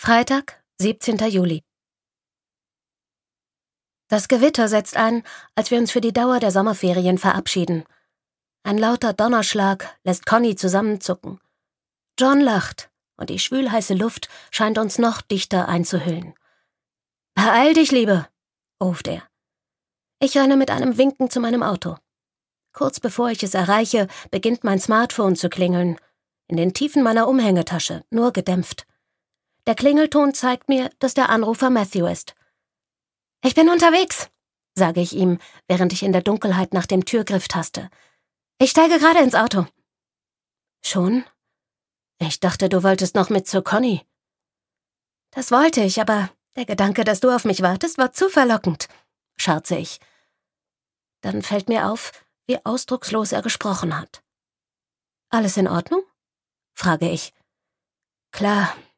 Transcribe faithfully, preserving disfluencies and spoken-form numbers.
Freitag, siebzehnter Juli. Das Gewitter setzt ein, als wir uns für die Dauer der Sommerferien verabschieden. Ein lauter Donnerschlag lässt Conny zusammenzucken. John lacht und die schwülheiße Luft scheint uns noch dichter einzuhüllen. »Beeil dich, Liebe«, ruft er. Ich renne mit einem Winken zu meinem Auto. Kurz bevor ich es erreiche, beginnt mein Smartphone zu klingeln. In den Tiefen meiner Umhängetasche, nur gedämpft. Der Klingelton zeigt mir, dass der Anrufer Matthew ist. »Ich bin unterwegs«, sage ich ihm, während ich in der Dunkelheit nach dem Türgriff taste. »Ich steige gerade ins Auto.« »Schon? Ich dachte, du wolltest noch mit zu Conny.« »Das wollte ich, aber der Gedanke, dass du auf mich wartest, war zu verlockend«, scherze ich. Dann fällt mir auf, wie ausdruckslos er gesprochen hat. »Alles in Ordnung?« frage ich. »Klar«,